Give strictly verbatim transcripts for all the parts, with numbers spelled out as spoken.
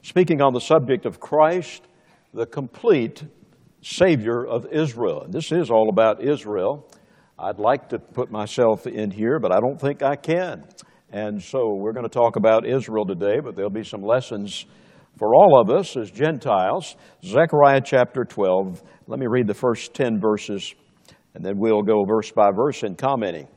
speaking on the subject of Christ, the complete Savior of Israel. And this is all about Israel. I'd like to put myself in here, but I don't think I can. And so we're going to talk about Israel today, but there'll be some lessons for all of us as Gentiles. Zechariah chapter twelve. Let me read the first ten verses, and then we'll go verse by verse in commenting.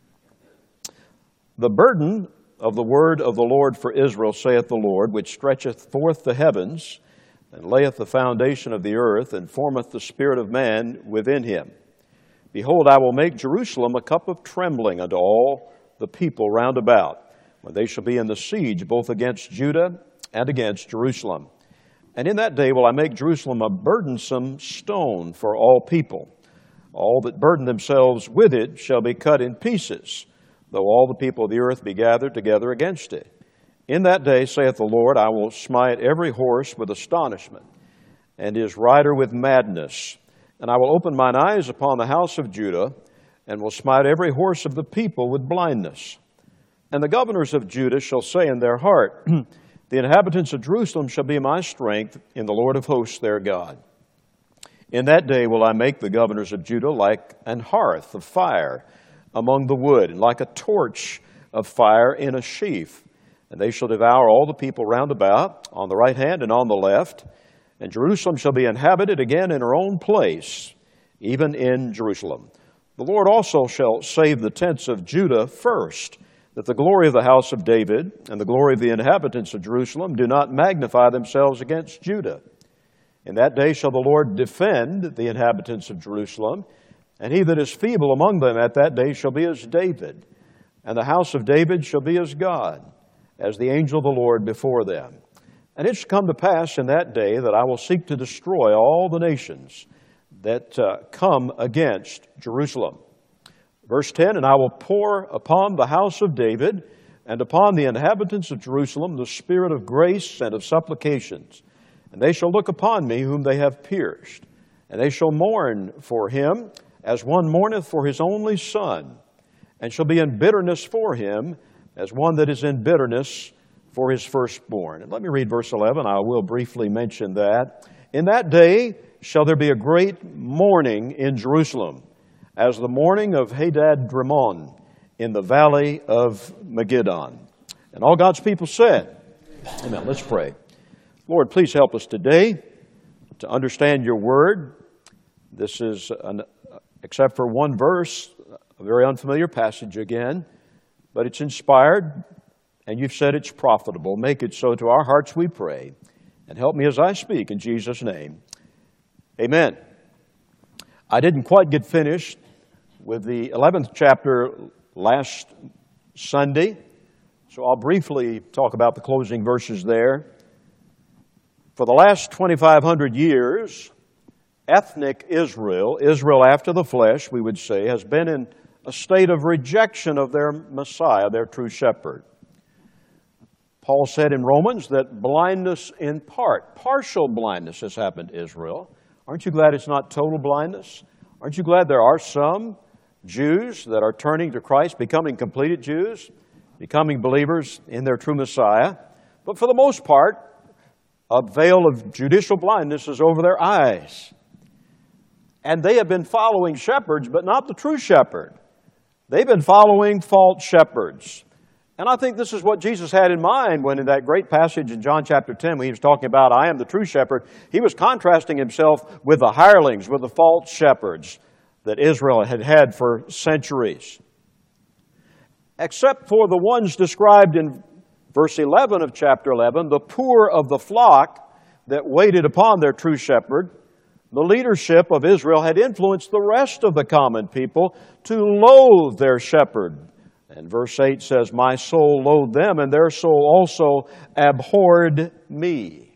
The burden of the word of the Lord for Israel, saith the Lord, which stretcheth forth the heavens, and layeth the foundation of the earth, and formeth the spirit of man within him. Behold, I will make Jerusalem a cup of trembling unto all the people round about, when they shall be in the siege both against Judah and against Jerusalem. And in that day will I make Jerusalem a burdensome stone for all people. All that burden themselves with it shall be cut in pieces, though all the people of the earth be gathered together against it. In that day, saith the Lord, I will smite every horse with astonishment, and his rider with madness. And I will open mine eyes upon the house of Judah, and will smite every horse of the people with blindness. And the governors of Judah shall say in their heart, the inhabitants of Jerusalem shall be my strength in the Lord of hosts their God. In that day will I make the governors of Judah like an hearth of fire among the wood, and like a torch of fire in a sheaf. And they shall devour all the people round about, on the right hand and on the left. And Jerusalem shall be inhabited again in her own place, even in Jerusalem. The Lord also shall save the tents of Judah first, that the glory of the house of David and the glory of the inhabitants of Jerusalem do not magnify themselves against Judah. In that day shall the Lord defend the inhabitants of Jerusalem, and he that is feeble among them at that day shall be as David, and the house of David shall be as God, as the angel of the Lord before them. And it shall come to pass in that day that I will seek to destroy all the nations that uh, come against Jerusalem. Verse ten, and I will pour upon the house of David and upon the inhabitants of Jerusalem the spirit of grace and of supplications. And they shall look upon me whom they have pierced, and they shall mourn for him as one mourneth for his only son, and shall be in bitterness for him as one that is in bitterness for his firstborn. And let me read verse eleven. I will briefly mention that. In that day shall there be a great mourning in Jerusalem, as the mourning of Hadad-Rimmon in the valley of Megiddon. And all God's people said, amen. Let's pray. Lord, please help us today to understand your word. This is, an, except for one verse, a very unfamiliar passage again, but it's inspired, and you've said it's profitable. Make it so to our hearts, we pray. And help me as I speak in Jesus' name. Amen. I didn't quite get finished with the eleventh chapter last Sunday, so I'll briefly talk about the closing verses there. For the last twenty-five hundred years, ethnic Israel, Israel after the flesh, we would say, has been in a state of rejection of their Messiah, their true shepherd. Paul said in Romans that blindness in part, partial blindness has happened to Israel. Aren't you glad it's not total blindness? Aren't you glad there are some Jews that are turning to Christ, becoming completed Jews, becoming believers in their true Messiah? But for the most part, a veil of judicial blindness is over their eyes. And they have been following shepherds, but not the true shepherd. They've been following false shepherds. And I think this is what Jesus had in mind when in that great passage in John chapter ten, when he was talking about, I am the true shepherd, he was contrasting himself with the hirelings, with the false shepherds that Israel had had for centuries. Except for the ones described in verse eleven of chapter eleven, the poor of the flock that waited upon their true shepherd, the leadership of Israel had influenced the rest of the common people to loathe their shepherd. And verse eight says, my soul loathed them, and their soul also abhorred me.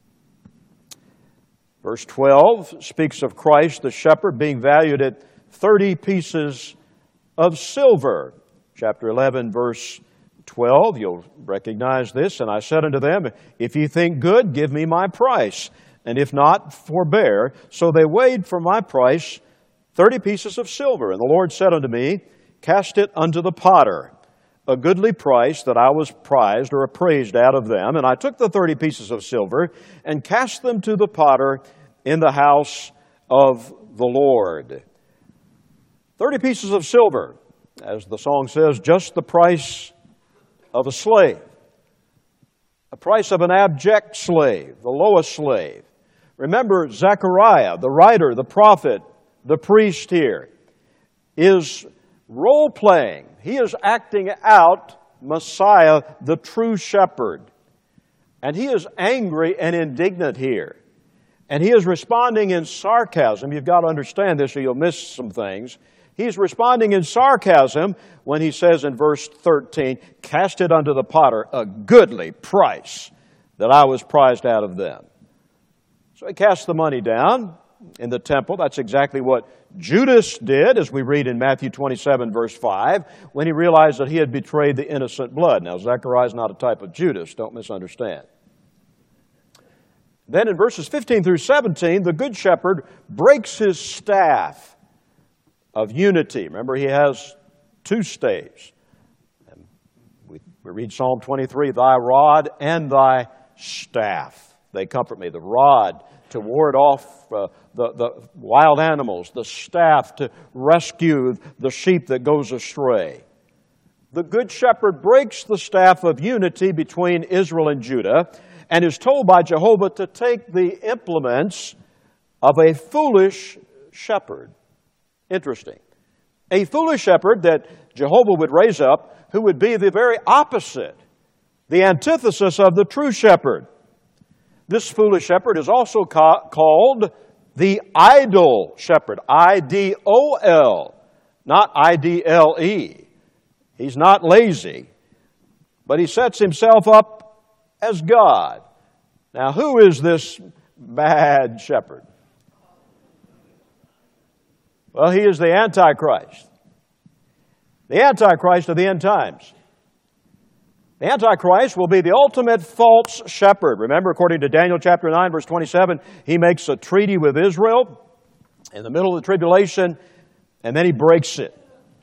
Verse twelve speaks of Christ, the shepherd, being valued at thirty pieces of silver. Chapter eleven, verse twelve, you'll recognize this. And I said unto them, if ye think good, give me my price, and if not, forbear. So they weighed for my price thirty pieces of silver. And the Lord said unto me, cast it unto the potter, a goodly price that I was prized or appraised out of them. And I took the thirty pieces of silver and cast them to the potter in the house of the Lord. Thirty pieces of silver, as the song says, just the price of a slave. The price of an abject slave, the lowest slave. Remember, Zechariah, the writer, the prophet, the priest here, is role-playing. He is acting out Messiah, the true shepherd. And he is angry and indignant here. And he is responding in sarcasm. You've got to understand this or you'll miss some things. He's responding in sarcasm when he says in verse thirteen, cast it unto the potter, a goodly price that I was prized out of them. So he cast the money down in the temple. That's exactly what Judas did, as we read in Matthew twenty-seven, verse five, when he realized that he had betrayed the innocent blood. Now, Zechariah is not a type of Judas, don't misunderstand. Then in verses fifteen through seventeen, the good shepherd breaks his staff of unity. Remember, he has two staves. And we, we read Psalm twenty-three, thy rod and thy staff, they comfort me. The rod to ward off uh, the, the wild animals, the staff to rescue the sheep that goes astray. The good shepherd breaks the staff of unity between Israel and Judah and is told by Jehovah to take the implements of a foolish shepherd. Interesting. A foolish shepherd that Jehovah would raise up who would be the very opposite, the antithesis of the true shepherd. This foolish shepherd is also ca- called the idle shepherd, I D O L, not I D L E. He's not lazy, but he sets himself up as God. Now, who is this bad shepherd? Well, he is the Antichrist. The Antichrist of the end times. The Antichrist will be the ultimate false shepherd. Remember, according to Daniel chapter nine, verse twenty-seven, he makes a treaty with Israel in the middle of the tribulation, and then he breaks it.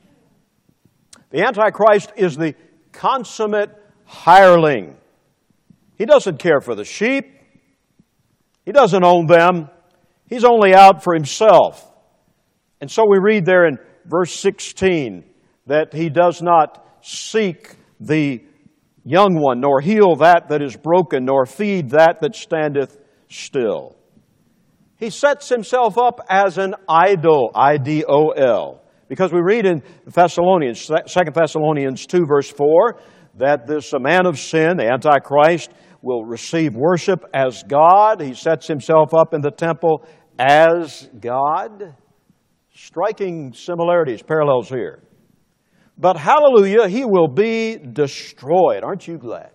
The Antichrist is the consummate hireling. He doesn't care for the sheep. He doesn't own them. He's only out for himself. And so we read there in verse sixteen that he does not seek the young one, nor heal that that is broken, nor feed that that standeth still. He sets himself up as an idol, I D O L. Because we read in Thessalonians, Second Thessalonians two, verse four, that this man of sin, the Antichrist, will receive worship as God. He sets himself up in the temple as God. Striking similarities, parallels here. But hallelujah, he will be destroyed. Aren't you glad?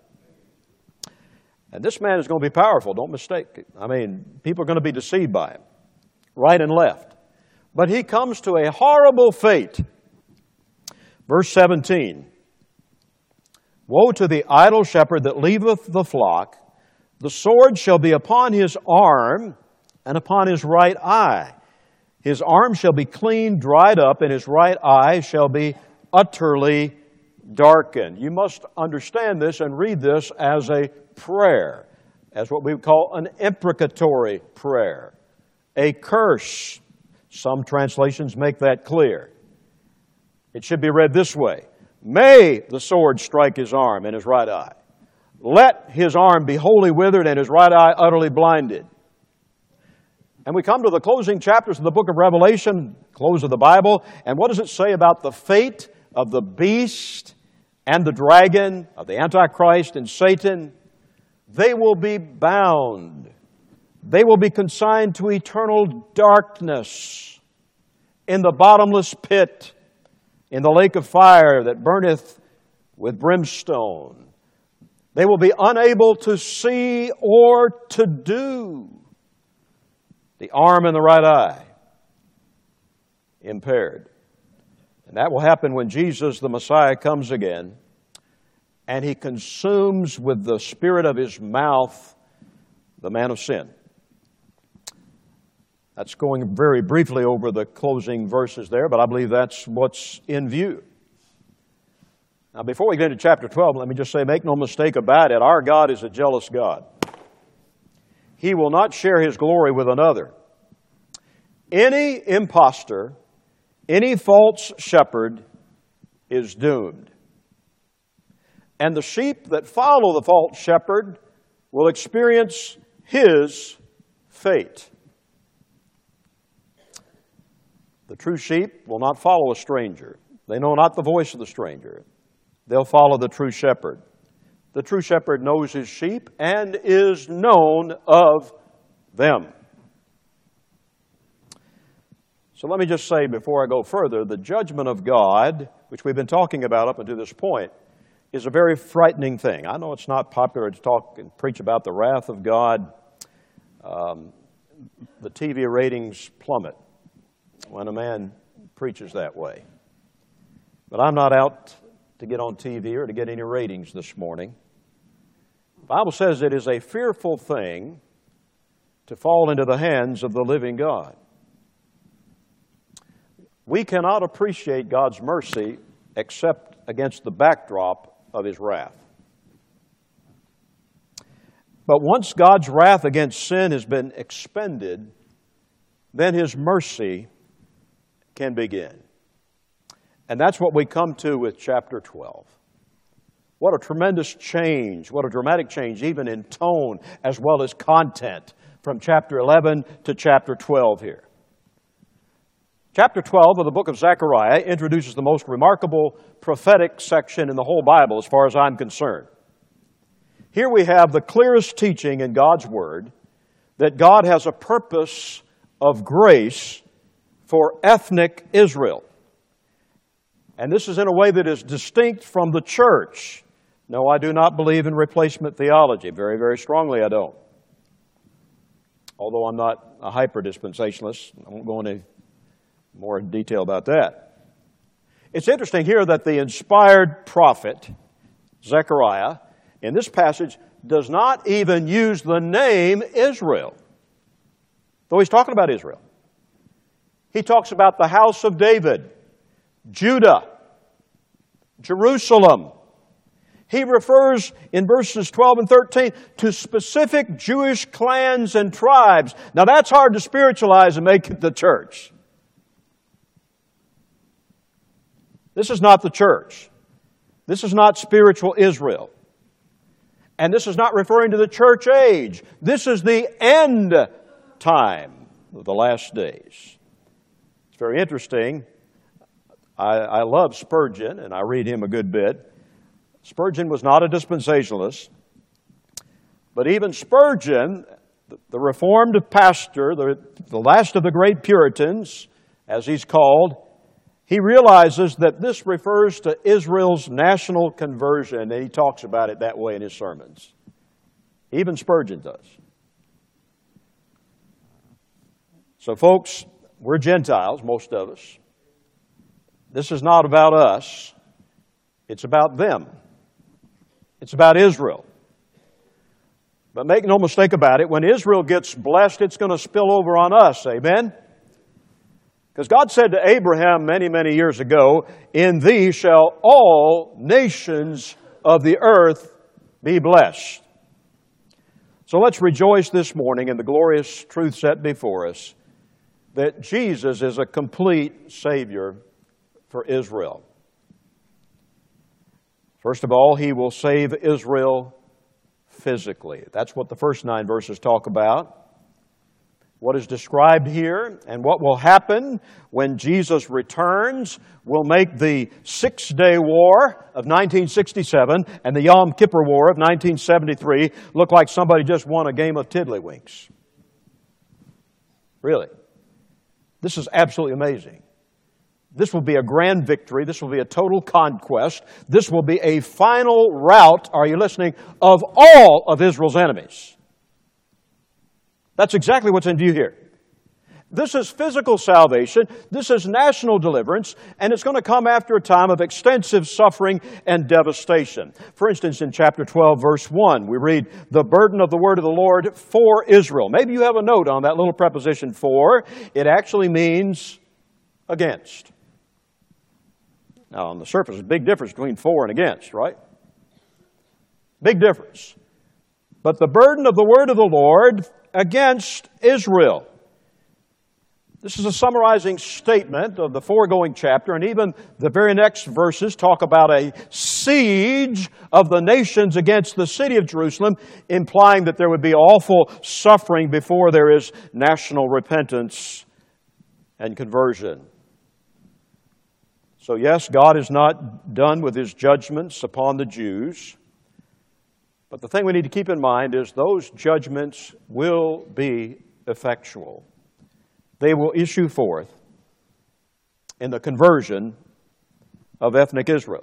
And this man is going to be powerful, don't mistake it. I mean, people are going to be deceived by him, right and left. But he comes to a horrible fate. Verse seventeen. Woe to the idle shepherd that leaveth the flock. The sword shall be upon his arm and upon his right eye. His arm shall be clean, dried up, and his right eye shall be utterly darkened. You must understand this and read this as a prayer, as what we would call an imprecatory prayer, a curse. Some translations make that clear. It should be read this way: may the sword strike his arm and his right eye. Let his arm be wholly withered and his right eye utterly blinded. And we come to the closing chapters of the book of Revelation, close of the Bible, and what does it say about the fate of the beast and the dragon, of the Antichrist and Satan? They will be bound. They will be consigned to eternal darkness in the bottomless pit, in the lake of fire that burneth with brimstone. They will be unable to see or to do. The arm and the right eye impaired. And that will happen when Jesus, the Messiah, comes again and he consumes with the spirit of his mouth the man of sin. That's going very briefly over the closing verses there, but I believe that's what's in view. Now, before we get into chapter twelve, let me just say, make no mistake about it, our God is a jealous God. He will not share His glory with another. Any impostor, any false shepherd is doomed. And the sheep that follow the false shepherd will experience his fate. The true sheep will not follow a stranger. They know not the voice of the stranger. They'll follow the true shepherd. The true shepherd knows his sheep and is known of them. So let me just say before I go further, the judgment of God, which we've been talking about up until this point, is a very frightening thing. I know it's not popular to talk and preach about the wrath of God. Um, the T V ratings plummet when a man preaches that way. But I'm not out to get on T V or to get any ratings this morning. The Bible says it is a fearful thing to fall into the hands of the living God. We cannot appreciate God's mercy except against the backdrop of His wrath. But once God's wrath against sin has been expended, then His mercy can begin. And that's what we come to with chapter twelve. What a tremendous change, what a dramatic change, even in tone as well as content, from chapter eleven to chapter twelve here. Chapter twelve of the book of Zechariah introduces the most remarkable prophetic section in the whole Bible as far as I'm concerned. Here we have the clearest teaching in God's Word that God has a purpose of grace for ethnic Israel. And this is in a way that is distinct from the church. No, I do not believe in replacement theology. Very, very strongly I don't. Although I'm not a hyper-dispensationalist. I won't go into more in detail about that. It's interesting here that the inspired prophet, Zechariah, in this passage does not even use the name Israel, though he's talking about Israel. He talks about the house of David, Judah, Jerusalem. He refers in verses twelve and thirteen to specific Jewish clans and tribes. Now that's hard to spiritualize and make it the church. This is not the church. This is not spiritual Israel. And this is not referring to the church age. This is the end time of the last days. It's very interesting. I, I love Spurgeon, and I read him a good bit. Spurgeon was not a dispensationalist. But even Spurgeon, the, the Reformed pastor, the, the last of the great Puritans, as he's called, he realizes that this refers to Israel's national conversion, and he talks about it that way in his sermons. Even Spurgeon does. So, folks, we're Gentiles, most of us. This is not about us. It's about them. It's about Israel. But make no mistake about it, when Israel gets blessed, it's going to spill over on us. Amen? Because God said to Abraham many, many years ago, "In thee shall all nations of the earth be blessed." So let's rejoice this morning in the glorious truth set before us that Jesus is a complete Savior for Israel. First of all, He will save Israel physically. That's what the first nine verses talk about. What is described here and what will happen when Jesus returns will make the Six-Day War of nineteen sixty-seven and the Yom Kippur War of nineteen seventy-three look like somebody just won a game of tiddlywinks. Really. This is absolutely amazing. This will be a grand victory. This will be a total conquest. This will be a final rout, are you listening, of all of Israel's enemies. That's exactly what's in view here. This is physical salvation. This is national deliverance. And it's going to come after a time of extensive suffering and devastation. For instance, in chapter twelve, verse one, we read, "The burden of the word of the Lord for Israel." Maybe you have a note on that little preposition "for." It actually means against. Now, on the surface, there's a big difference between for and against, right? Big difference. But the burden of the word of the Lord against Israel. This is a summarizing statement of the foregoing chapter, and even the very next verses talk about a siege of the nations against the city of Jerusalem, implying that there would be awful suffering before there is national repentance and conversion. So yes, God is not done with His judgments upon the Jews, but the thing we need to keep in mind is those judgments will be effectual. They will issue forth in the conversion of ethnic Israel.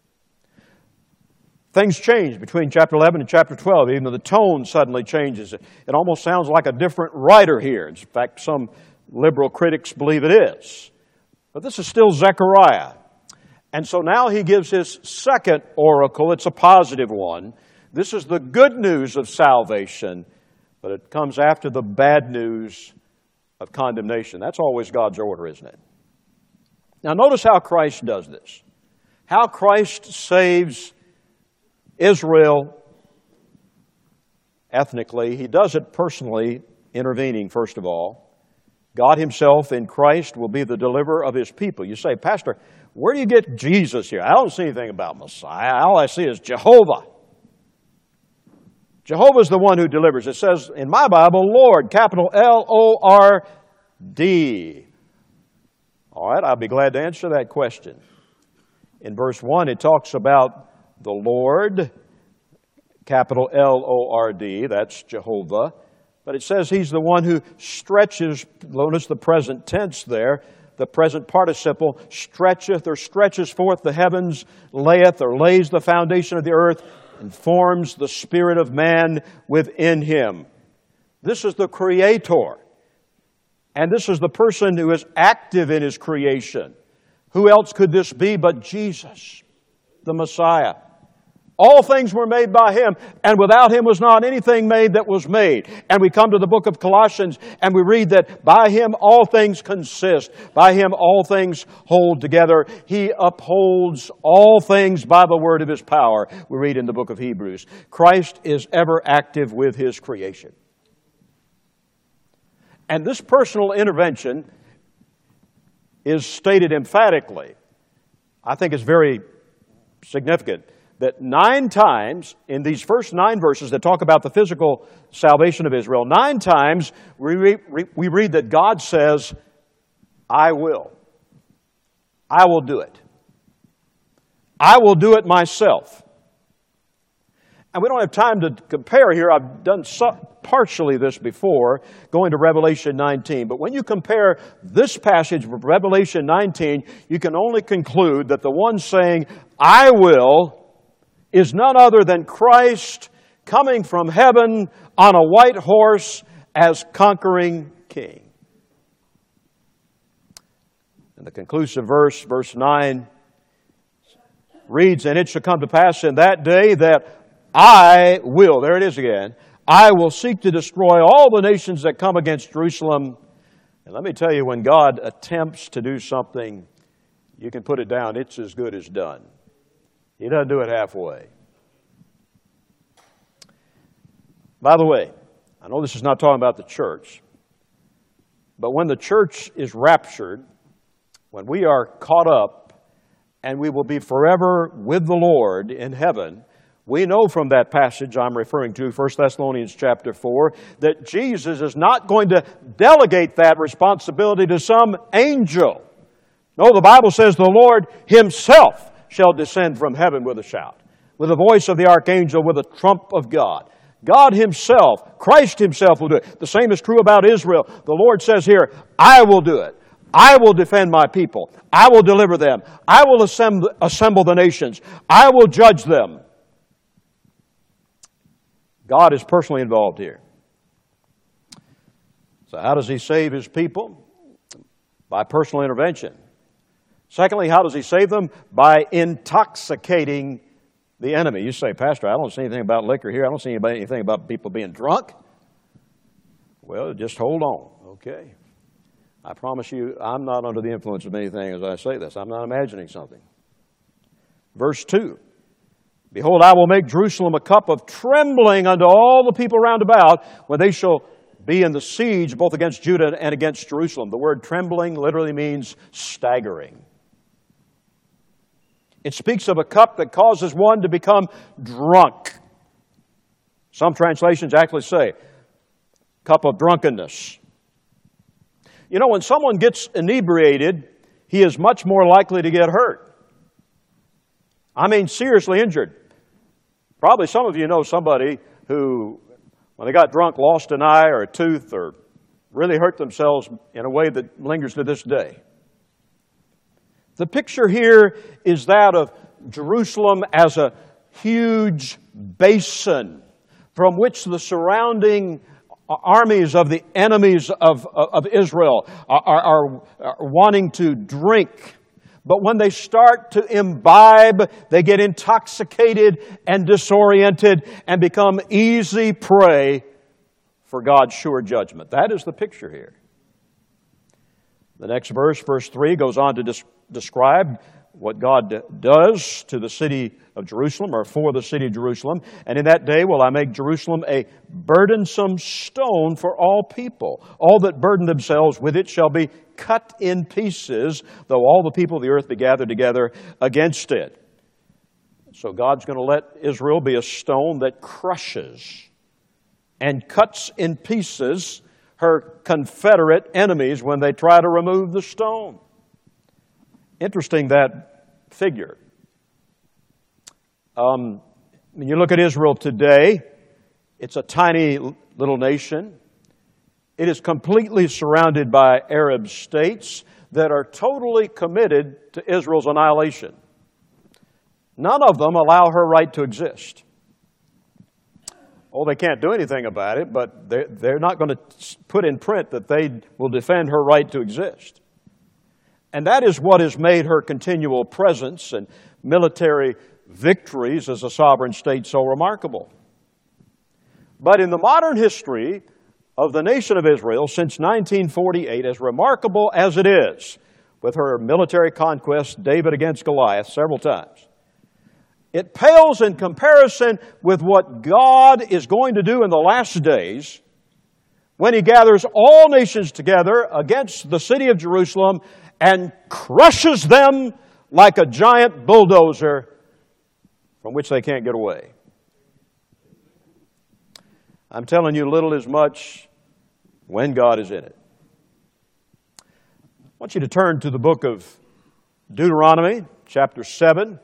Things change between chapter eleven and chapter twelve, even though the tone suddenly changes. It almost sounds like a different writer here. In fact, some liberal critics believe it is. But this is still Zechariah. And so now he gives his second oracle. It's a positive one. This is the good news of salvation, but it comes after the bad news of condemnation. That's always God's order, isn't it? Now notice how Christ does this. How Christ saves Israel ethnically. He does it personally, intervening, first of all. God Himself in Christ will be the deliverer of His people. You say, Pastor, where do you get Jesus here? I don't see anything about Messiah. All I see is Jehovah. Jehovah is the one who delivers. It says in my Bible, Lord, capital L O R D. All right, I'll be glad to answer that question. In verse one, it talks about the Lord, capital L O R D, that's Jehovah. But it says He's the one who stretches, notice the present tense there, the present participle, stretcheth or stretches forth the heavens, layeth or lays the foundation of the earth, and forms the spirit of man within him. This is the Creator. And this is the person who is active in His creation. Who else could this be but Jesus, the Messiah? All things were made by Him, and without Him was not anything made that was made. And we come to the book of Colossians, and we read that by Him all things consist. By Him all things hold together. He upholds all things by the word of His power. We read in the book of Hebrews. Christ is ever active with His creation. And this personal intervention is stated emphatically. I think it's very significant that nine times in these first nine verses that talk about the physical salvation of Israel, nine times we, re- we read that God says, I will. I will do it. I will do it myself. And we don't have time to compare here. I've done so, partially this before, going to Revelation nineteen. But when you compare this passage with Revelation nineteen, you can only conclude that the one saying, I will, is none other than Christ coming from heaven on a white horse as conquering king. And the conclusive verse, verse nine, reads, and it shall come to pass in that day that I will, there it is again, I will seek to destroy all the nations that come against Jerusalem. And let me tell you, when God attempts to do something, you can put it down, it's as good as done. He doesn't do it halfway. By the way, I know this is not talking about the church, but when the church is raptured, when we are caught up and we will be forever with the Lord in heaven, we know from that passage I'm referring to, First Thessalonians chapter four, that Jesus is not going to delegate that responsibility to some angel. No, the Bible says the Lord Himself shall descend from heaven with a shout, with the voice of the archangel, with a trump of God. God Himself, Christ Himself will do it. The same is true about Israel. The Lord says here, I will do it. I will defend my people. I will deliver them. I will assemble, assemble the nations. I will judge them. God is personally involved here. So how does He save His people? By personal intervention. Secondly, how does He save them? By intoxicating the enemy. You say, Pastor, I don't see anything about liquor here. I don't see anything about people being drunk. Well, just hold on, okay? I promise you, I'm not under the influence of anything as I say this. I'm not imagining something. Verse two, behold, I will make Jerusalem a cup of trembling unto all the people round about when they shall be in the siege both against Judah and against Jerusalem. The word trembling literally means staggering. It speaks of a cup that causes one to become drunk. Some translations actually say, cup of drunkenness. You know, when someone gets inebriated, he is much more likely to get hurt. I mean, seriously injured. Probably some of you know somebody who, when they got drunk, lost an eye or a tooth or really hurt themselves in a way that lingers to this day. The picture here is that of Jerusalem as a huge basin from which the surrounding armies of the enemies of, of Israel are, are, are wanting to drink. But when they start to imbibe, they get intoxicated and disoriented and become easy prey for God's sure judgment. That is the picture here. The next verse, verse three, goes on to des- describe what God does to the city of Jerusalem, or for the city of Jerusalem. And in that day will I make Jerusalem a burdensome stone for all people. All that burden themselves with it shall be cut in pieces, though all the people of the earth be gathered together against it. So God's going to let Israel be a stone that crushes and cuts in pieces her confederate enemies when they try to remove the stone. Interesting, that figure. Um, when you look at Israel today, it's a tiny little nation. It is completely surrounded by Arab states that are totally committed to Israel's annihilation. None of them allow her right to exist. Oh, they can't do anything about it, but they're, they're not going to put in print that they will defend her right to exist. And that is what has made her continual presence and military victories as a sovereign state so remarkable. But in the modern history of the nation of Israel since nineteen forty-eight, as remarkable as it is, with her military conquest, David against Goliath several times, it pales in comparison with what God is going to do in the last days when He gathers all nations together against the city of Jerusalem and crushes them like a giant bulldozer from which they can't get away. I'm telling you, little is much when God is in it. I want you to turn to the book of Deuteronomy, chapter seven.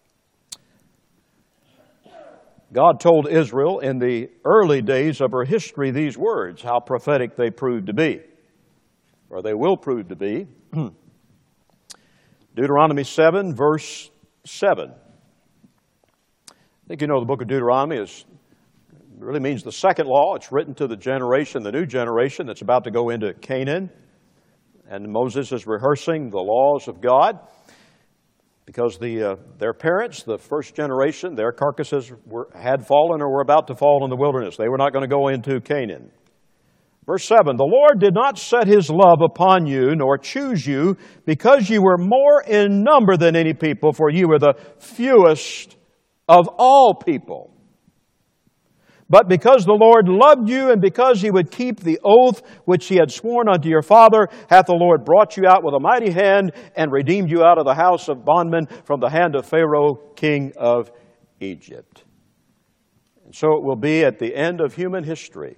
God told Israel in the early days of her history these words, how prophetic they proved to be, or they will prove to be. Deuteronomy seven, verse seven. I think you know the book of Deuteronomy is really means the second law. It's written to the generation, the new generation that's about to go into Canaan. And Moses is rehearsing the laws of God because the uh, their parents, the first generation, their carcasses were, had fallen or were about to fall in the wilderness. They were not going to go into Canaan. Verse seven, the Lord did not set His love upon you, nor choose you, because you were more in number than any people, for you were the fewest of all people. But because the Lord loved you, and because He would keep the oath which He had sworn unto your father, hath the Lord brought you out with a mighty hand, and redeemed you out of the house of bondmen from the hand of Pharaoh, king of Egypt. And so it will be at the end of human history.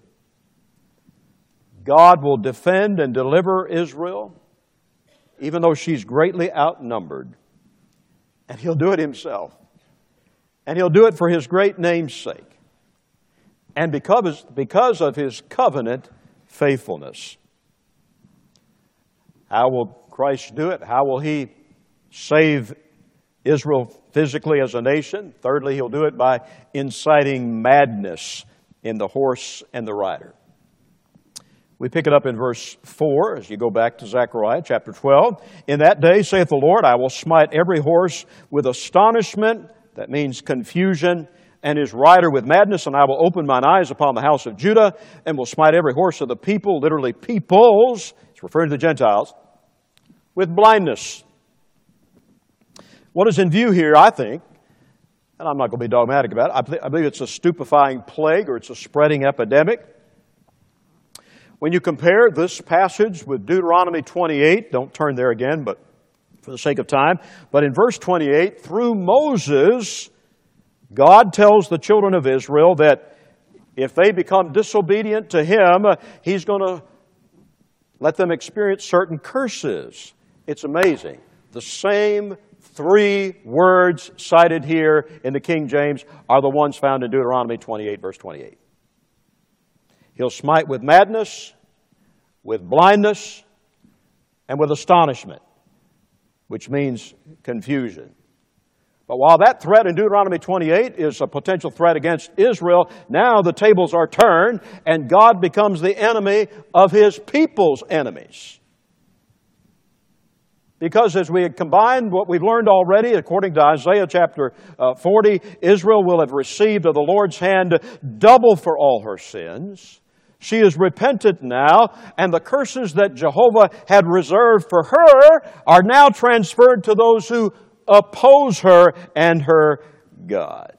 God will defend and deliver Israel, even though she's greatly outnumbered. And He'll do it Himself. And He'll do it for His great name's sake. And because, because of His covenant faithfulness. How will Christ do it? How will He save Israel physically as a nation? Thirdly, He'll do it by inciting madness in the horse and the rider. We pick it up in verse four as you go back to Zechariah chapter twelve. In that day, saith the Lord, I will smite every horse with astonishment, that means confusion, and his rider with madness, and I will open mine eyes upon the house of Judah, and will smite every horse of the people, literally peoples, it's referring to the Gentiles, with blindness. What is in view here, I think, and I'm not going to be dogmatic about it, I, th- I believe it's a stupefying plague or it's a spreading epidemic. When you compare this passage with Deuteronomy twenty-eight, don't turn there again, but for the sake of time, but in verse twenty-eight, through Moses, God tells the children of Israel that if they become disobedient to Him, He's going to let them experience certain curses. It's amazing. The same three words cited here in the King James are the ones found in Deuteronomy twenty-eight, verse twenty-eight. He'll smite with madness, with blindness, and with astonishment, which means confusion. But while that threat in Deuteronomy twenty-eight is a potential threat against Israel, now the tables are turned and God becomes the enemy of His people's enemies. Because as we had combined what we've learned already, according to Isaiah chapter uh, forty, Israel will have received of the Lord's hand double for all her sins. She is repentant now, and the curses that Jehovah had reserved for her are now transferred to those who oppose her and her God.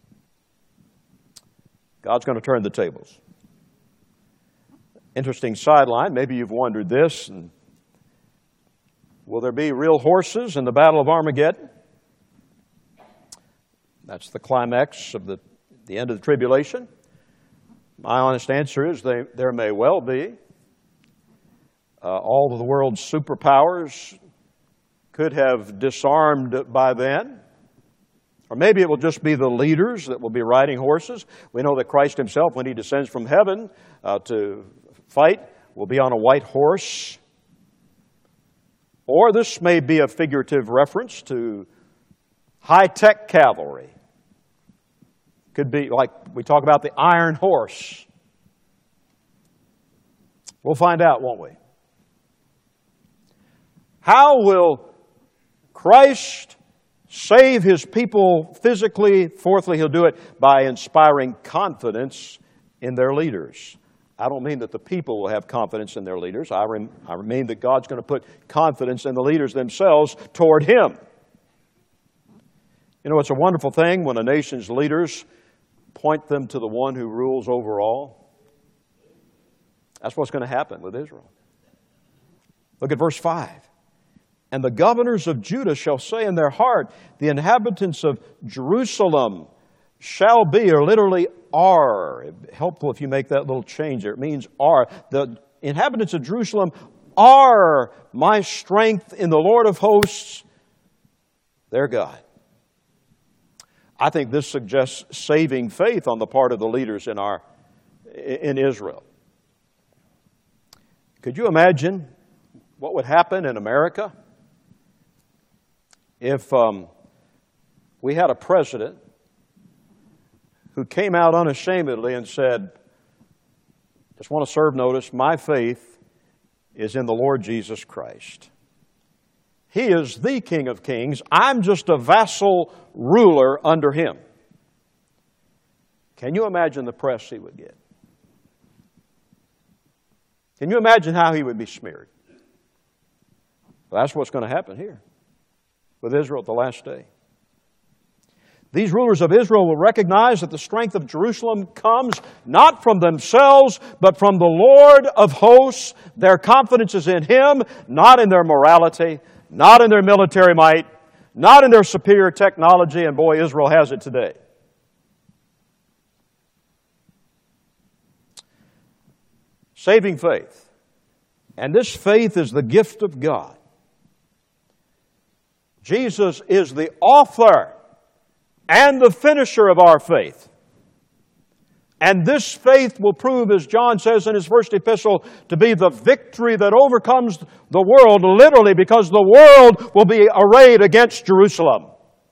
God's going to turn the tables. Interesting sideline. Maybe you've wondered this. And will there be real horses in the Battle of Armageddon? That's the climax of the, the end of the tribulation. My honest answer is they, there may well be. Uh, all of the world's superpowers could have disarmed by then. Or maybe it will just be the leaders that will be riding horses. We know that Christ Himself, when He descends from heaven uh, to fight, will be on a white horse. Or this may be a figurative reference to high-tech cavalry. Could be like we talk about the iron horse. We'll find out, won't we? How will Christ save His people physically? Fourthly, He'll do it by inspiring confidence in their leaders. I don't mean that the people will have confidence in their leaders. I, rem- I mean that God's going to put confidence in the leaders themselves toward Him. You know, it's a wonderful thing when a nation's leaders point them to the one who rules over all. That's what's going to happen with Israel. Look at verse five. And the governors of Judah shall say in their heart, the inhabitants of Jerusalem shall be, or literally are. Helpful if you make that little change there. It means are. The inhabitants of Jerusalem are my strength in the Lord of hosts, their God. I think this suggests saving faith on the part of the leaders in our in Israel. Could you imagine what would happen in America if um, we had a president who came out unashamedly and said, just want to serve notice, my faith is in the Lord Jesus Christ. He is the King of Kings. I'm just a vassal ruler under Him. Can you imagine the press he would get? Can you imagine how he would be smeared? Well, that's what's going to happen here with Israel at the last day. These rulers of Israel will recognize that the strength of Jerusalem comes not from themselves, but from the Lord of hosts. Their confidence is in Him, not in their morality, not in their military might, not in their superior technology, and boy, Israel has it today. Saving faith. And this faith is the gift of God. Jesus is the author and the finisher of our faith. And this faith will prove, as John says in his first epistle, to be the victory that overcomes the world, literally, because the world will be arrayed against Jerusalem.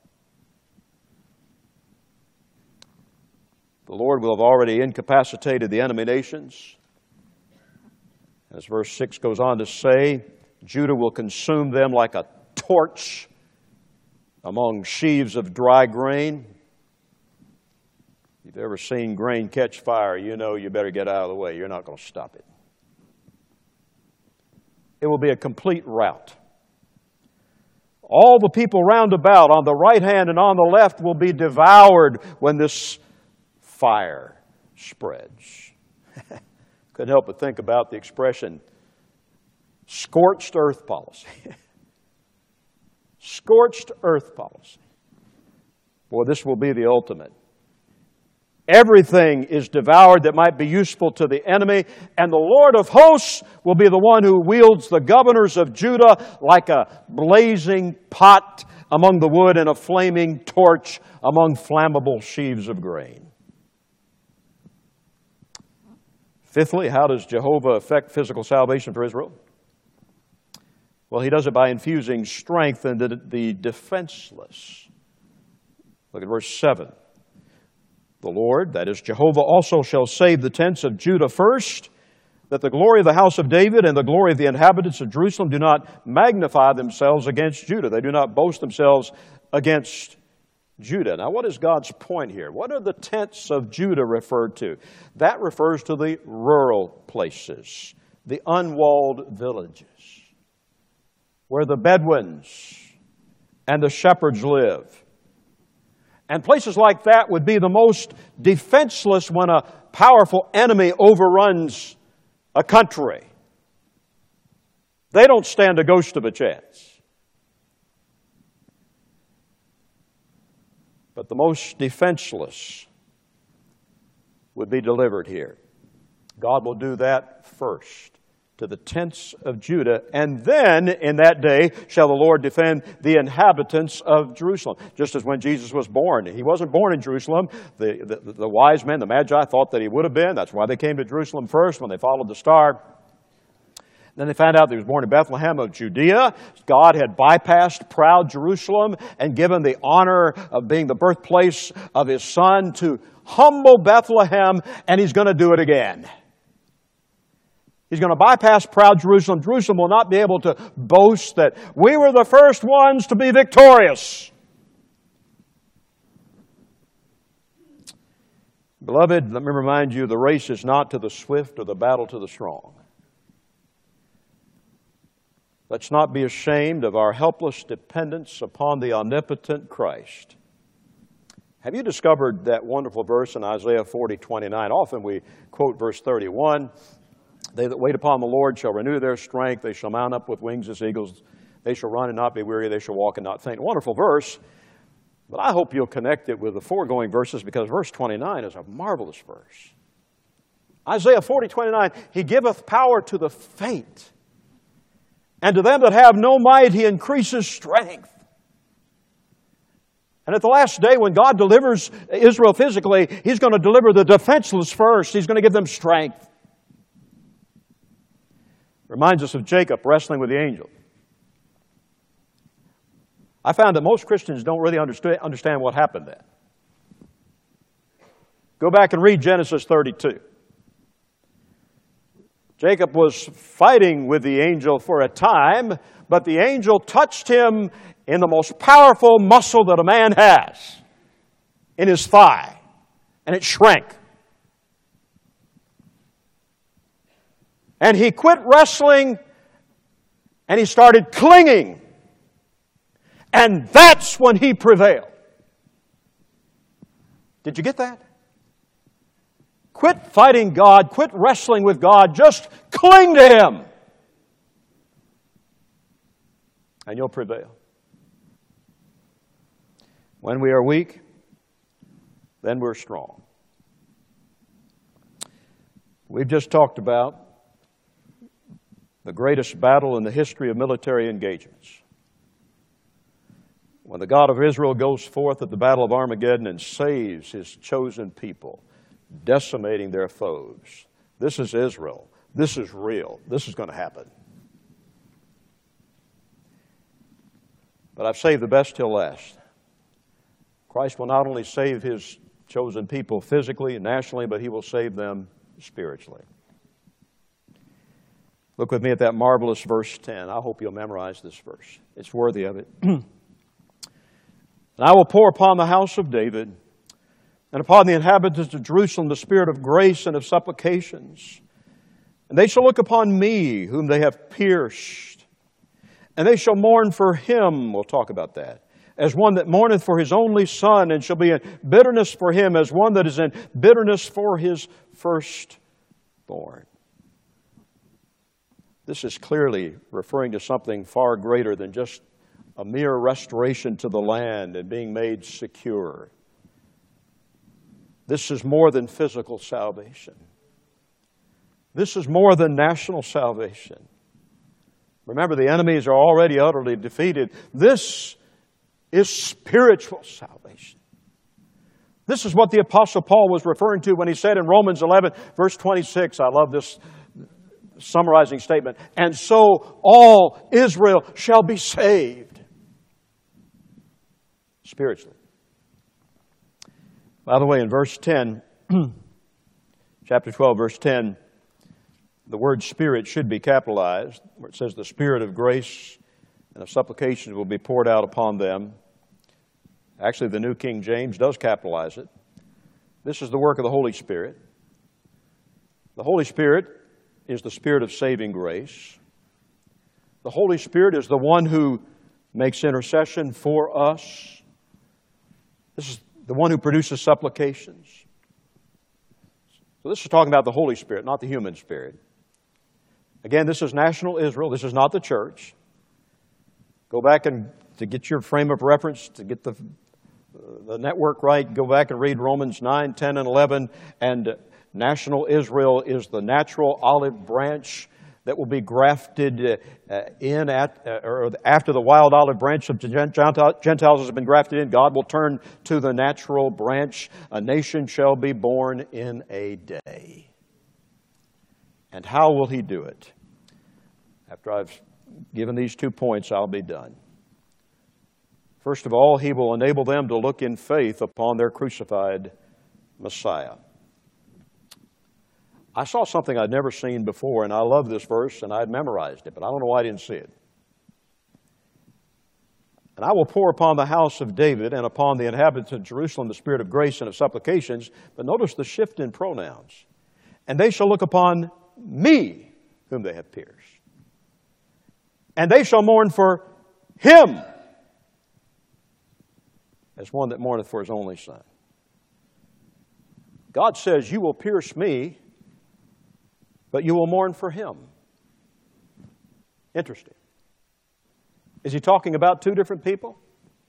The Lord will have already incapacitated the enemy nations. As verse six goes on to say, Judah will consume them like a torch among sheaves of dry grain. If you've ever seen grain catch fire, you know you better get out of the way. You're not going to stop it. It will be a complete rout. All the people round about on the right hand and on the left will be devoured when this fire spreads. Couldn't help but think about the expression scorched earth policy. Scorched earth policy. Boy, this will be the ultimate. Everything is devoured that might be useful to the enemy, and the Lord of hosts will be the one who wields the governors of Judah like a blazing pot among the wood and a flaming torch among flammable sheaves of grain. Fifthly, how does Jehovah affect physical salvation for Israel? Well, He does it by infusing strength into the defenseless. Look at verse seven. The Lord, that is Jehovah, also shall save the tents of Judah first, that the glory of the house of David and the glory of the inhabitants of Jerusalem do not magnify themselves against Judah. They do not boast themselves against Judah. Now, what is God's point here? What are the tents of Judah referred to? That refers to the rural places, the unwalled villages, where the Bedouins and the shepherds live. And places like that would be the most defenseless when a powerful enemy overruns a country. They don't stand a ghost of a chance. But the most defenseless would be delivered here. God will do that first to the tents of Judah, and then in that day shall the Lord defend the inhabitants of Jerusalem. Just as when Jesus was born. He wasn't born in Jerusalem. The, the, the wise men, the Magi, thought that He would have been. That's why they came to Jerusalem first when they followed the star. Then they found out that He was born in Bethlehem of Judea. God had bypassed proud Jerusalem and given the honor of being the birthplace of His Son to humble Bethlehem, and He's going to do it again. He's going to bypass proud Jerusalem. Jerusalem will not be able to boast that we were the first ones to be victorious. Beloved, let me remind you, the race is not to the swift or the battle to the strong. Let's not be ashamed of our helpless dependence upon the omnipotent Christ. Have you discovered that wonderful verse in Isaiah forty twenty-nine? Often we quote verse thirty-one. They that wait upon the Lord shall renew their strength. They shall mount up with wings as eagles. They shall run and not be weary. They shall walk and not faint. Wonderful verse. But I hope you'll connect it with the foregoing verses, because verse twenty-nine is a marvelous verse. Isaiah forty twenty-nine, He giveth power to the faint, and to them that have no might He increases strength. And at the last day, when God delivers Israel physically, He's going to deliver the defenseless first. He's going to give them strength. Reminds us of Jacob wrestling with the angel. I found that most Christians don't really understand, understand what happened then. Go back and read Genesis thirty-two. Jacob was fighting with the angel for a time, but the angel touched him in the most powerful muscle that a man has, in his thigh, and it shrank. And he quit wrestling, and he started clinging. And that's when he prevailed. Did you get that? Quit fighting God. Quit wrestling with God. Just cling to Him. And you'll prevail. When we are weak, then we're strong. We've just talked about the greatest battle in the history of military engagements. When the God of Israel goes forth at the Battle of Armageddon and saves His chosen people, decimating their foes. This is Israel. This is real. This is going to happen. But I've saved the best till last. Christ will not only save His chosen people physically and nationally, but He will save them spiritually. Look with me at that marvelous verse ten. I hope you'll memorize this verse. It's worthy of it. And I will pour upon the house of David and upon the inhabitants of Jerusalem the spirit of grace and of supplications. And they shall look upon me, whom they have pierced, And they shall mourn for him, we'll talk about that, as one that mourneth for his only son, and shall be in bitterness for him, as one that is in bitterness for his firstborn. This is clearly referring to something far greater than just a mere restoration to the land and being made secure. This is more than physical salvation. This is more than national salvation. Remember, the enemies are already utterly defeated. This is spiritual salvation. This is what the Apostle Paul was referring to when he said in Romans eleven, verse twenty-six, I love this summarizing statement, and so all Israel shall be saved. Spiritually. By the way, in verse ten, chapter twelve, verse ten, the word Spirit should be capitalized, where it says the Spirit of grace and of supplications will be poured out upon them. Actually, the New King James does capitalize it. This is the work of the Holy Spirit. The Holy Spirit is the Spirit of saving grace. The Holy Spirit is the one who makes intercession for us. This is the one who produces supplications. So this is talking about the Holy Spirit, not the human spirit. Again, this is national Israel. This is not the church. Go back and, to get your frame of reference, to get the, the network right, go back and read Romans nine, ten, and eleven. And national Israel is the natural olive branch that will be grafted uh, in at, uh, or after the wild olive branch of Gentiles has been grafted in. God will turn to the natural branch. A nation shall be born in a day. And how will he do it? After I've given these two points, I'll be done. First of all, he will enable them to look in faith upon their crucified Messiah. I saw something I'd never seen before, and I love this verse, and I'd memorized it, but I don't know why I didn't see it. And I will pour upon the house of David and upon the inhabitants of Jerusalem the spirit of grace and of supplications. But notice the shift in pronouns. And they shall look upon me, whom they have pierced. And they shall mourn for him, as one that mourneth for his only son. God says, you will pierce me, but you will mourn for him. Interesting. Is he talking about two different people?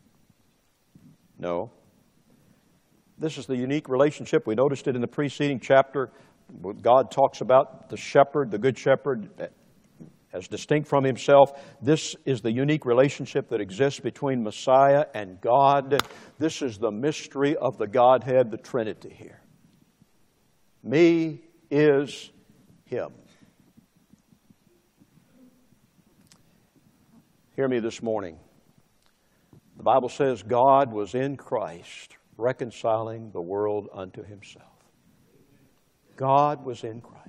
No. This is the unique relationship. We noticed it in the preceding chapter. God talks about the shepherd, the good shepherd, as distinct from himself. This is the unique relationship that exists between Messiah and God. This is the mystery of the Godhead, the Trinity here. Me is him. Hear me this morning. The Bible says God was in Christ reconciling the world unto himself. God was in Christ.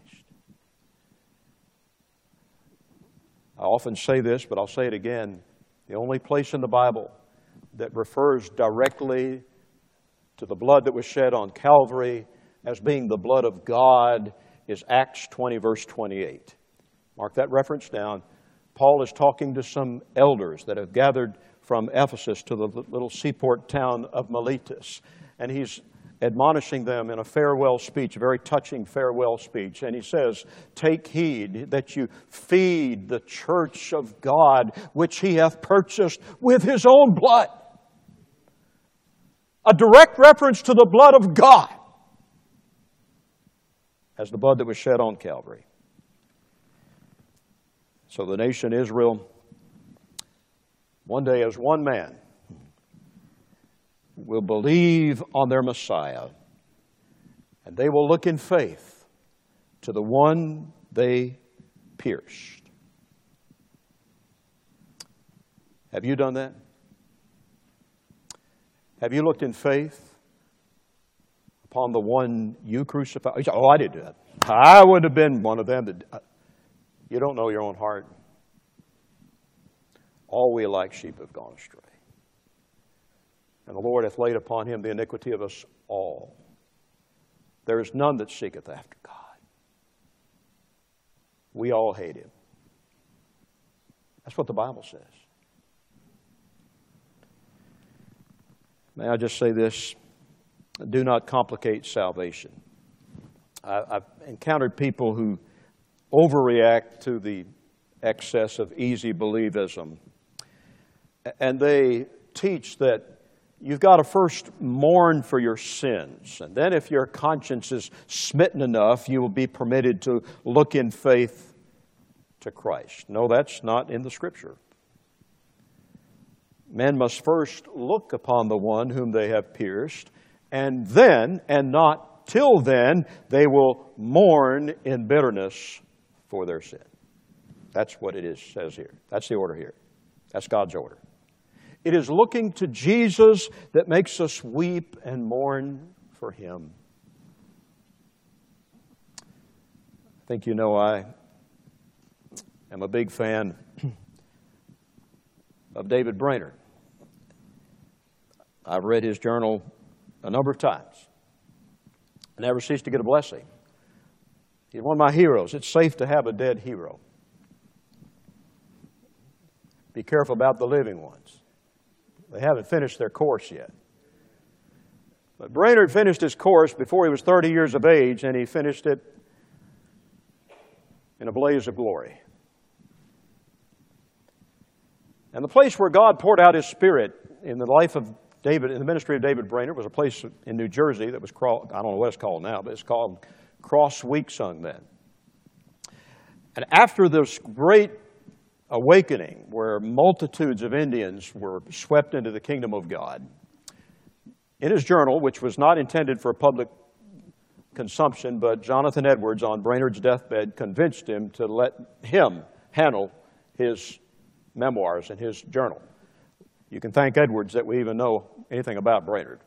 I often say this, but I'll say it again. The only place in the Bible that refers directly to the blood that was shed on Calvary as being the blood of God is Acts twenty, verse twenty-eight. Mark that reference down. Paul is talking to some elders that have gathered from Ephesus to the little seaport town of Miletus. And he's admonishing them in a farewell speech, a very touching farewell speech. And he says, take heed that you feed the church of God, which he hath purchased with his own blood. A direct reference to the blood of God as the blood that was shed on Calvary. So the nation Israel, one day as one man, will believe on their Messiah, and they will look in faith to the one they pierced. Have you done that? Have you looked in faith upon the one you crucified? You say, oh, I didn't do that. I would have been one of them. That, you don't know your own heart. All we like sheep have gone astray. And the Lord hath laid upon him the iniquity of us all. There is none that seeketh after God. We all hate him. That's what the Bible says. May I just say this? Do not complicate salvation. I, I've encountered people who overreact to the excess of easy believism. And they teach that you've got to first mourn for your sins. And then if your conscience is smitten enough, you will be permitted to look in faith to Christ. No, that's not in the Scripture. Men must first look upon the one whom they have pierced, and then, and not till then, they will mourn in bitterness for their sin. That's what it is, says here. That's the order here. That's God's order. It is looking to Jesus that makes us weep and mourn for Him. I think you know I am a big fan of David Brainerd. I've read his journal a number of times. I never cease to get a blessing. He's one of my heroes. It's safe to have a dead hero. Be careful about the living ones. They haven't finished their course yet. But Brainerd finished his course before he was thirty years of age, and he finished it in a blaze of glory. And the place where God poured out His Spirit in the life of David, in the ministry of David Brainerd, was a place in New Jersey that was called, I don't know what it's called now, but it's called Cross Week Sung then. And after this great awakening where multitudes of Indians were swept into the kingdom of God, in his journal, which was not intended for public consumption, but Jonathan Edwards on Brainerd's deathbed convinced him to let him handle his memoirs and his journal. You can thank Edwards that we even know anything about Brainerd.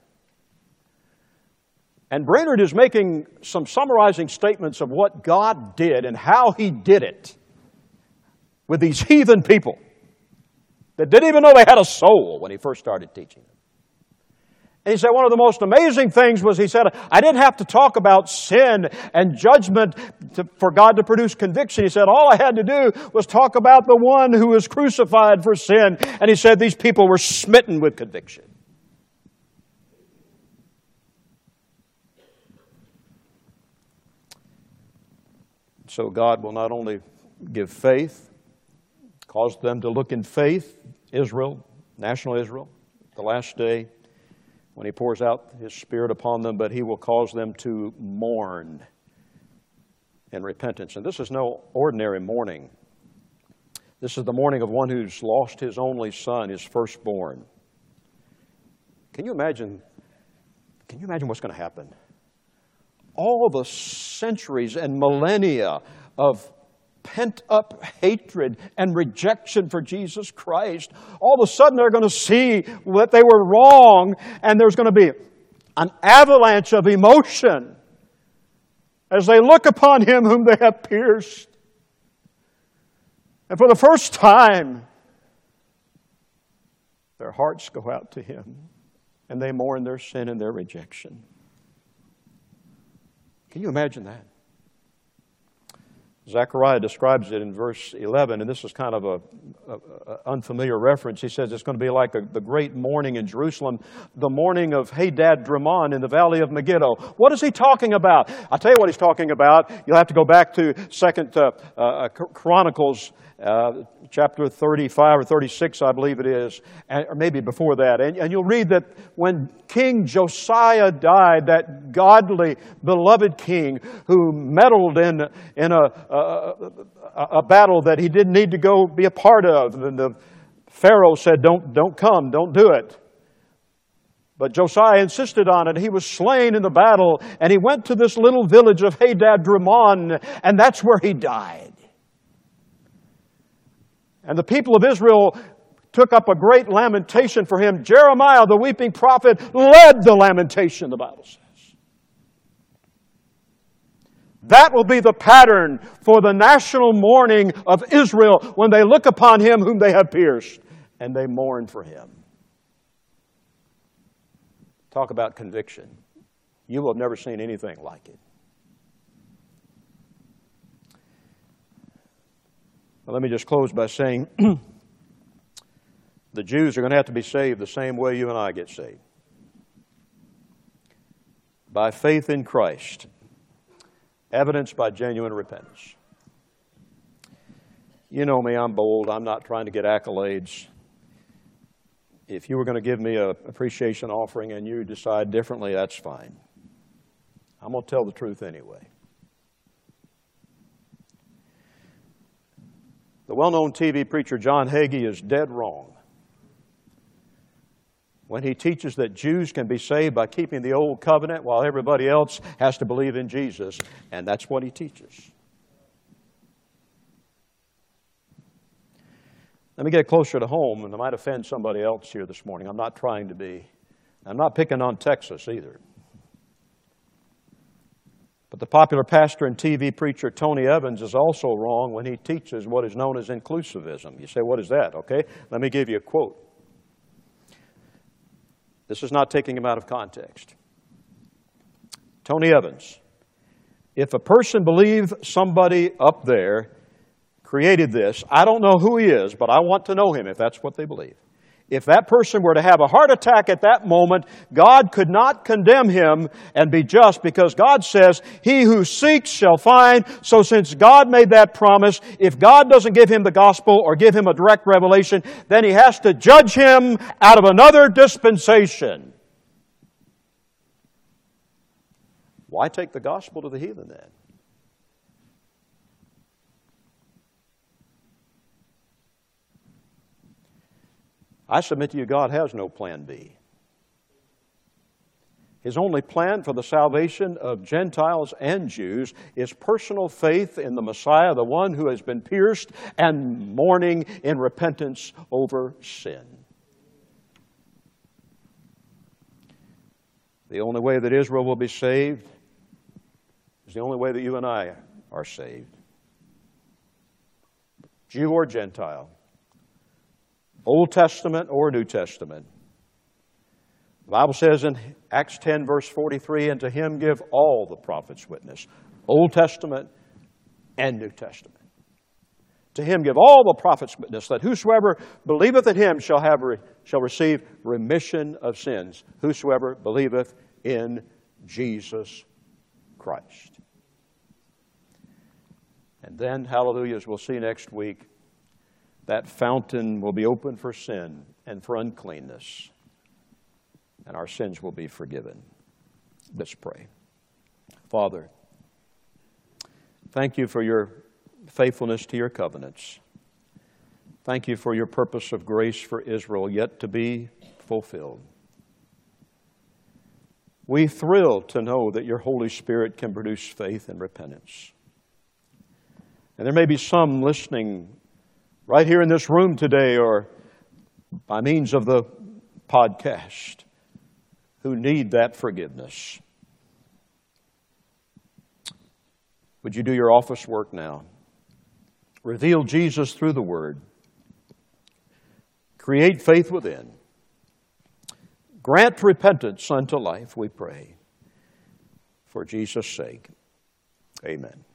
And Brainerd is making some summarizing statements of what God did and how He did it with these heathen people that didn't even know they had a soul when he first started teaching them. And he said one of the most amazing things was he said, I didn't have to talk about sin and judgment to, for God to produce conviction. He said, all I had to do was talk about the one who was crucified for sin. And he said these people were smitten with conviction. So God will not only give faith, cause them to look in faith, Israel, national Israel, the last day, when He pours out His Spirit upon them, but He will cause them to mourn in repentance. And this is no ordinary mourning. This is the mourning of one who's lost his only son, his firstborn. Can you imagine, can you imagine what's going to happen? All the centuries and millennia of pent-up hatred and rejection for Jesus Christ, all of a sudden they're going to see that they were wrong, and there's going to be an avalanche of emotion as they look upon Him whom they have pierced. And for the first time, their hearts go out to Him, and they mourn their sin and their rejection. Can you imagine that? Zechariah describes it in verse eleven, and this is kind of an unfamiliar reference. He says it's going to be like a, the great mourning in Jerusalem, the mourning of Hadad Dramon in the valley of Megiddo. What is he talking about? I'll tell you what he's talking about. You'll have to go back to Second uh, uh, Chronicles uh, chapter thirty-five or thirty-six, I believe it is, and, or maybe before that. And, and you'll read that when King Josiah died, that godly, beloved king who meddled in, in a A, a battle that he didn't need to go be a part of. And the Pharaoh said, don't, don't come, don't do it. But Josiah insisted on it. He was slain in the battle, and he went to this little village of Hadad Dramon, and that's where he died. And the people of Israel took up a great lamentation for him. Jeremiah, the weeping prophet, led the lamentation, the Bible says. That will be the pattern for the national mourning of Israel when they look upon Him whom they have pierced, and they mourn for Him. Talk about conviction. You will have never seen anything like it. Well, let me just close by saying The Jews are going to have to be saved the same way you and I get saved. By faith in Christ, evidenced by genuine repentance. You know me, I'm bold. I'm not trying to get accolades. If you were going to give me an appreciation offering and you decide differently, that's fine. I'm going to tell the truth anyway. The well-known T V preacher John Hagee is dead wrong when he teaches that Jews can be saved by keeping the old covenant while everybody else has to believe in Jesus, and that's what he teaches. Let me get closer to home, and I might offend somebody else here this morning. I'm not trying to be. I'm not picking on Texas either. But the popular pastor and T V preacher Tony Evans is also wrong when he teaches what is known as inclusivism. You say, what is that? Okay, let me give you a quote. This is not taking him out of context. Tony Evans, if a person believes somebody up there created this, I don't know who he is, but I want to know him if that's what they believe. If that person were to have a heart attack at that moment, God could not condemn him and be just, because God says, he who seeks shall find. So since God made that promise, if God doesn't give him the gospel or give him a direct revelation, then he has to judge him out of another dispensation. Why take the gospel to the heathen then? I submit to you, God has no plan B. His only plan for the salvation of Gentiles and Jews is personal faith in the Messiah, the one who has been pierced and mourning in repentance over sin. The only way that Israel will be saved is the only way that you and I are saved. Jew or Gentile. Old Testament or New Testament. The Bible says in Acts ten, verse forty-three, and to him give all the prophets witness. Old Testament and New Testament. To him give all the prophets witness, that whosoever believeth in him shall have re, shall receive remission of sins. Whosoever believeth in Jesus Christ. And then, hallelujah, as we'll see next week, that fountain will be open for sin and for uncleanness, and our sins will be forgiven. Let's pray. Father, thank you for your faithfulness to your covenants. Thank you for your purpose of grace for Israel yet to be fulfilled. We thrill to know that your Holy Spirit can produce faith and repentance. And there may be some listening right here in this room today or by means of the podcast who need that forgiveness. Would you do your office work now? Reveal Jesus through the Word. Create faith within. Grant repentance unto life, we pray. For Jesus' sake, amen.